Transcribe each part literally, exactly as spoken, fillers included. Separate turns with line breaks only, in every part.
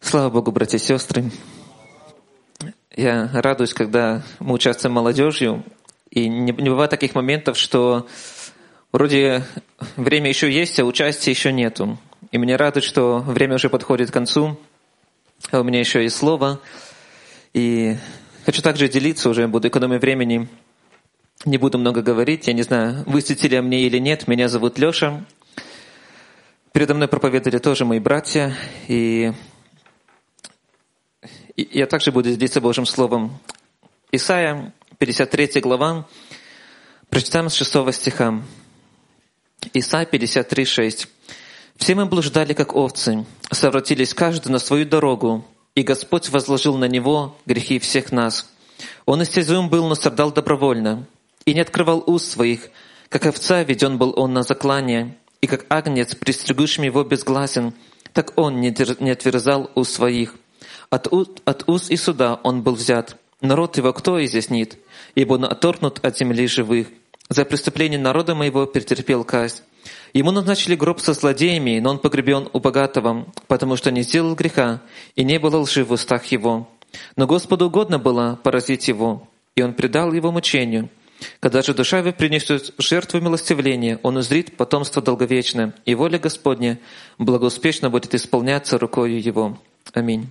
Слава Богу, братья и сестры. Я радуюсь, когда мы участвуем молодежью, и не, не бывает таких моментов, что вроде время еще есть, а участия еще нету. И меня радует, что время уже подходит к концу, а у меня еще есть слово. И хочу также делиться, уже буду экономить времени, не буду много говорить. Я не знаю, высветили ли мне или нет. Меня зовут Леша. Передо мной проповедовали тоже мои братья. И я также буду делиться Божьим Словом. Исайя, пятьдесят третья глава. Прочитаем с шестого стиха. Исайя пятьдесят три, шесть. «Все мы блуждали, как овцы, совратились каждый на свою дорогу, и Господь возложил на Него грехи всех нас. Он истязуем был, но страдал добровольно, и не открывал уст своих, как овца веден был он на заклание, и как агнец, пристригущим его безгласен, так он не отверзал уст своих. От, у, от уст и суда он был взят. Народ его кто изъяснит? Ибо он отторгнут от земли живых. За преступление народа моего претерпел казнь. Ему назначили гроб со злодеями, но он погребен у богатого, потому что не сделал греха, и не было лжи в устах его. Но Господу угодно было поразить его, и он предал его мучению. Когда же душа его принесет жертву милостивления, он узрит потомство долговечное, и воля Господня благоуспешно будет исполняться рукою его. Аминь».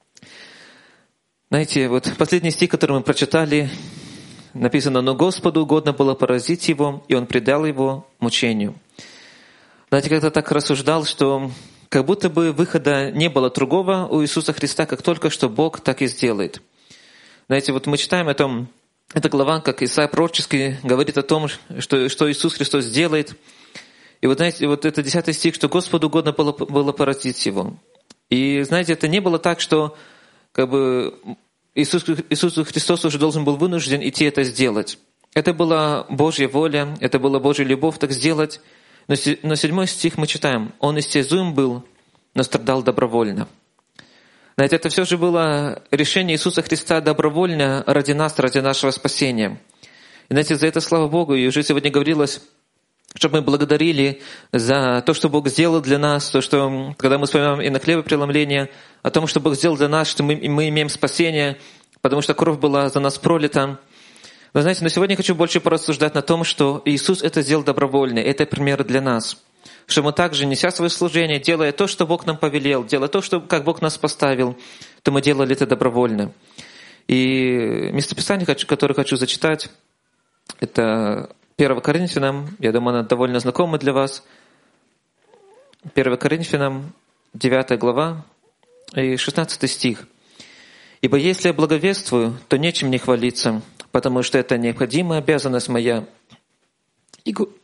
Знаете, вот последний стих, который мы прочитали, написано: «Но Господу угодно было поразить его, и он предал его мучению». Знаете, когда так рассуждал, что как будто бы выхода не было другого у Иисуса Христа, как только что Бог так и сделает. Знаете, вот мы читаем о том, эта глава, как Исайя пророчески говорит о том, что, что Иисус Христос сделает. И вот знаете, вот это десятый стих, что Господу угодно было, было поразить его. И знаете, это не было так, что как бы Иисус, Иисус Христос уже должен был вынужден идти это сделать. Это была Божья воля, это была Божья любовь так сделать. Но, но седьмой стих мы читаем: «Он истязуем был, но страдал добровольно». Знаете, это все же было решение Иисуса Христа добровольно ради нас, ради нашего спасения. И знаете, за это слава Богу. И уже сегодня говорилось, чтобы мы благодарили за то, что Бог сделал для нас, то, что, когда мы вспоминаем и на хлебопреломление, о том, что Бог сделал для нас, что мы, мы имеем спасение, потому что кровь была за нас пролита. Но знаете, но сегодня я хочу больше порассуждать на том, что Иисус это сделал добровольно, это пример для нас. Что мы также, неся свое служение, делая то, что Бог нам повелел, делая то, что, как Бог нас поставил, то мы делали это добровольно. И местописание, которое хочу зачитать, это первое Коринфянам, я думаю, оно довольно знакомо для вас. первое Коринфянам, девятая глава и шестнадцатый стих. «Ибо если я благовествую, то нечем не хвалиться, потому что это необходимая обязанность моя. И, го...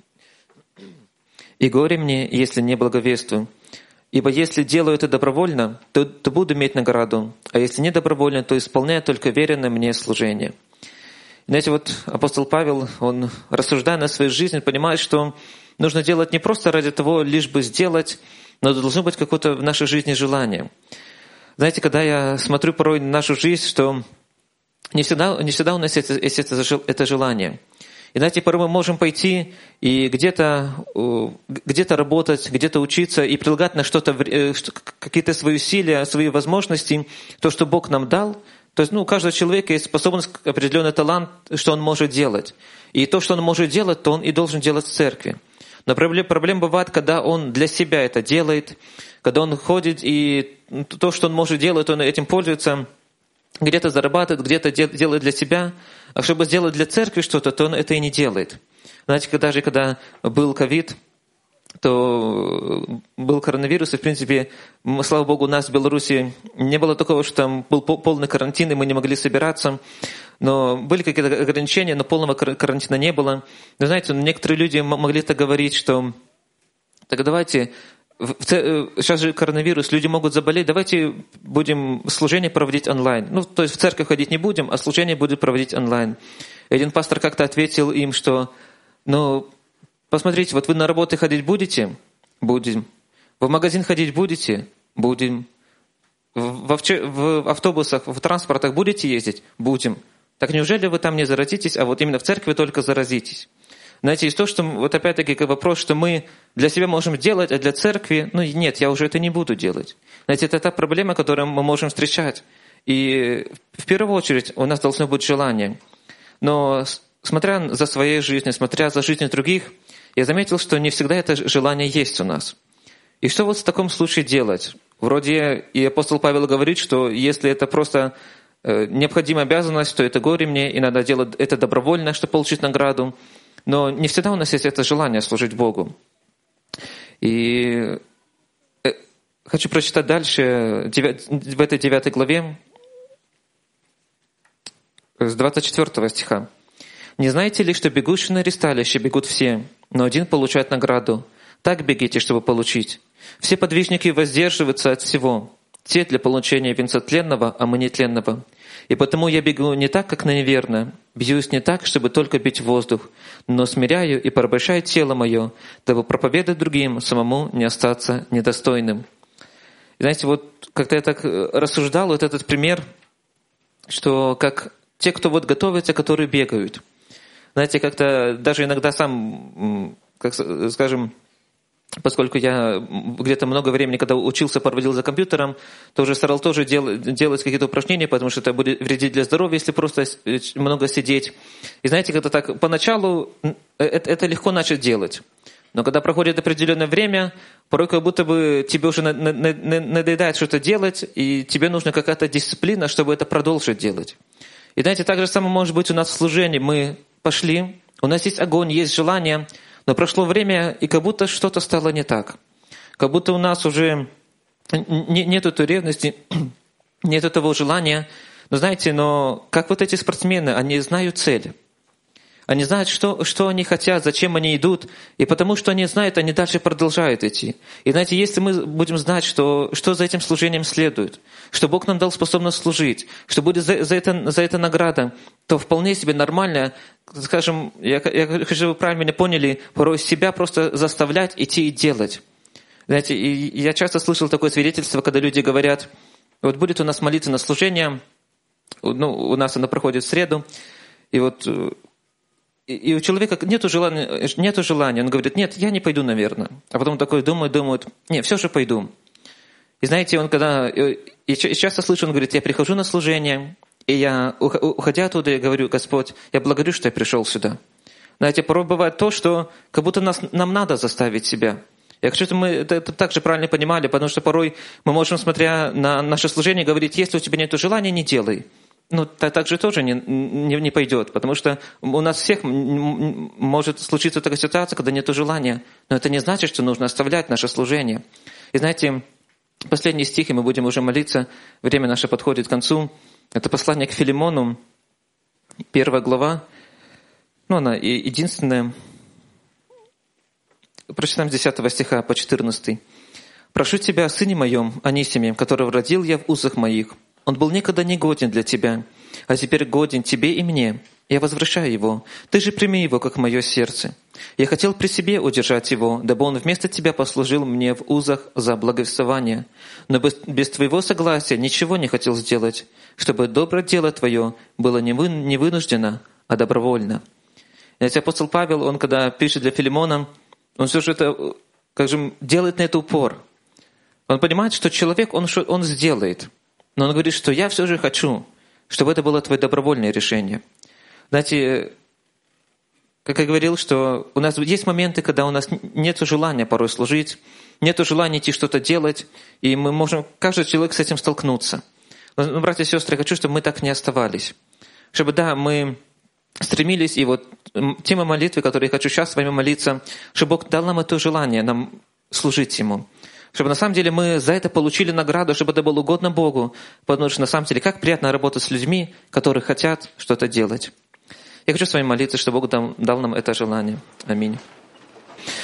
и горе мне, если не благовествую. Ибо если делаю это добровольно, то, то буду иметь награду, а если не добровольно, то исполняю только веренное мне служение». Знаете, вот апостол Павел, он, рассуждая на свою жизнь, понимает, что нужно делать не просто ради того, лишь бы сделать, но должно быть какое-то в нашей жизни желание. Знаете, когда я смотрю порой на нашу жизнь, что не всегда, не всегда у нас есть, есть это, это желание. И знаете, порой мы можем пойти и где-то, где-то работать, где-то учиться и прилагать на что-то, какие-то свои усилия, свои возможности, то, что Бог нам дал. То есть ну, у каждого человека есть способность, определенный талант, что он может делать. И то, что он может делать, то он и должен делать в церкви. Но проблема, проблема бывает, когда он для себя это делает, когда он ходит, и то, что он может делать, он этим пользуется, где-то зарабатывает, где-то делает для себя. А чтобы сделать для церкви что-то, то он это и не делает. Знаете, когда же, когда был ковид, то был коронавирус, и, в принципе, слава Богу, у нас в Беларуси не было такого, что там был полный карантин, и мы не могли собираться. Но были какие-то ограничения, но полного карантина не было. Но, знаете, некоторые люди могли так говорить, что так давайте, сейчас же коронавирус, люди могут заболеть, давайте будем служение проводить онлайн. Ну, то есть в церковь ходить не будем, а служение будем проводить онлайн. И один пастор как-то ответил им, что, ну, посмотрите, вот вы на работу ходить будете? Будем. Вы в магазин ходить будете? Будем. В, в автобусах, в транспортах будете ездить? Будем. Так неужели вы там не заразитесь, а вот именно в церкви только заразитесь? Знаете, есть то, что вот опять-таки вопрос, что мы для себя можем делать, а для церкви, ну нет, я уже это не буду делать. Знаете, это та проблема, которую мы можем встречать. И в первую очередь у нас должно быть желание. Но смотря за своей жизнью, смотря за жизнью других, я заметил, что не всегда это желание есть у нас. И что вот в таком случае делать? Вроде и апостол Павел говорит, что если это просто необходимая обязанность, то это горе мне, и надо делать это добровольно, чтобы получить награду. Но не всегда у нас есть это желание служить Богу. И хочу прочитать дальше, в этой девятой главе, с двадцать четвёртого стиха. «Не знаете ли, что бегущие на ресталище бегут все, но один получает награду? Так бегите, чтобы получить. Все подвижники воздерживаются от всего, те для получения венца тленного, а мы нетленного. И потому я бегу не так, как наверно, бьюсь не так, чтобы только бить воздух, но смиряю и порабощаю тело мое, дабы проповедовать другим, самому не остаться недостойным». И знаете, вот как-то я так рассуждал, вот этот пример, что как те, кто вот готовятся, которые бегают. Знаете, как-то даже иногда сам, как скажем, поскольку я где-то много времени, когда учился, проводил за компьютером, тоже старался тоже дел, делать какие-то упражнения, потому что это будет вредить для здоровья, если просто много сидеть. И знаете, когда так поначалу это, это легко начать делать. Но когда проходит определенное время, порой как будто бы тебе уже надоедает что-то делать, и тебе нужна какая-то дисциплина, чтобы это продолжить делать. И знаете, так же самое может быть у нас в служении. Мы пошли, у нас есть огонь, есть желание, но прошло время, и как будто что-то стало не так. Как будто у нас уже нет этой ревности, нет того желания. Но знаете, но как вот эти спортсмены, они знают цель. Они знают, что, что они хотят, зачем они идут. И потому что они знают, они дальше продолжают идти. И знаете, если мы будем знать, что, что за этим служением следует, что Бог нам дал способность служить, что будет за, за, это, за это награда, то вполне себе нормально, скажем, я, я хочу, чтобы вы правильно меня поняли, порой себя просто заставлять идти и делать. Знаете, и я часто слышал такое свидетельство, когда люди говорят, вот будет у нас молитва на служение, ну, у нас она проходит в среду, и вот... И у человека нету желания, нету желания, он говорит, нет, я не пойду, наверное. А потом такой думает, думает, нет, все же пойду. И знаете, он когда, и часто слышу, он говорит, я прихожу на служение, и я, уходя оттуда, я говорю, Господь, я благодарю, что я пришел сюда. Знаете, порой бывает то, что как будто нас, нам надо заставить себя. Я хочу, чтобы мы это, это также правильно понимали, потому что порой мы можем, смотря на наше служение, говорить, если у тебя нет желания, не делай. Ну, так, так же тоже не, не, не пойдет, потому что у нас всех может случиться такая ситуация, когда нет желания. Но это не значит, что нужно оставлять наше служение. И знаете, последний стих, и мы будем уже молиться, время наше подходит к концу. Это послание к Филимону, первая глава. Ну, она единственная. Прочитаем с десятого стиха по четырнадцатый. «Прошу тебя, сыне моем, Анисиме, которого родил я в узах моих. Он был никогда не годен для тебя, а теперь годен тебе и мне. Я возвращаю его. Ты же прими его, как мое сердце. Я хотел при себе удержать его, дабы он вместо тебя послужил мне в узах за благовествование. Но без, без твоего согласия ничего не хотел сделать, чтобы доброе дело твое было не, вы, не вынуждено, а добровольно». Знаете, апостол Павел, он когда пишет для Филимона, он все же это, как же, делает на это упор. Он понимает, что человек, он, он сделает. Но он говорит, что я все же хочу, чтобы это было твое добровольное решение. Знаете, как я говорил, что у нас есть моменты, когда у нас нет желания порой служить, нет желания идти что-то делать, и мы можем, каждый человек с этим столкнуться. Но, братья и сестры, я хочу, чтобы мы так не оставались. Чтобы, да, мы стремились, и вот тема молитвы, которой я хочу сейчас с вами молиться, чтобы Бог дал нам это желание, нам служить Ему. Чтобы на самом деле мы за это получили награду, чтобы это было угодно Богу. Потому что на самом деле как приятно работать с людьми, которые хотят что-то делать. Я хочу с вами молиться, чтобы Бог дал, дал нам это желание. Аминь.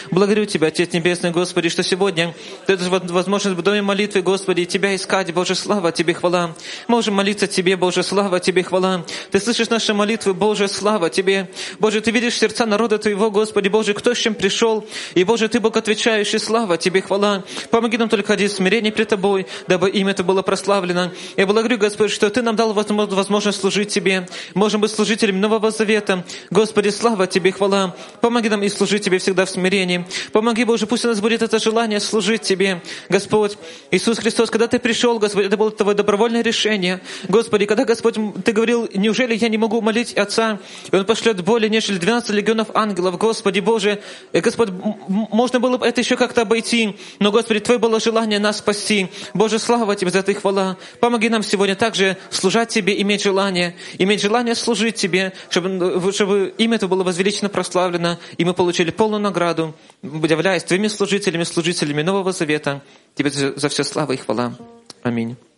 Благодарю Тебя, Отец Небесный, Господи, что сегодня Ты даешь возможность в доме молитвы, Господи, Тебя искать, Боже, слава Тебе, хвала. Можем молиться Тебе, Боже, слава Тебе, хвала. Ты слышишь наши молитвы, Боже, слава Тебе. Боже, Ты видишь сердца народа Твоего, Господи, Боже, кто с чем пришел. И, Боже, Ты Бог отвечающий, слава Тебе, хвала. Помоги нам только ходить в смирении пред Тобой, дабы имя Это было прославлено. Я благодарю, Господи, что Ты нам дал возможность служить Тебе. Можем быть служителями Нового Завета. Господи, слава Тебе, хвала. Помоги нам и служить Тебе всегда в смирении. Помоги, Боже, пусть у нас будет это желание служить Тебе. Господь, Иисус Христос, когда Ты пришел, Господи, это было Твое добровольное решение. Господи, когда, Господь, Ты говорил, неужели я не могу молить Отца, и Он пошлет более, нежели двенадцать легионов ангелов. Господи, Боже, и, Господь, можно было бы это еще как-то обойти, но, Господи, Твое было желание нас спасти. Боже, слава Тебе за это и хвала. Помоги нам сегодня также служать Тебе, иметь желание, иметь желание служить Тебе, чтобы, чтобы имя Это было возвеличено, прославлено, и мы получили полную награду, являясь Твоими служителями, служителями Нового Завета. Тебе за все слава и хвала. Аминь.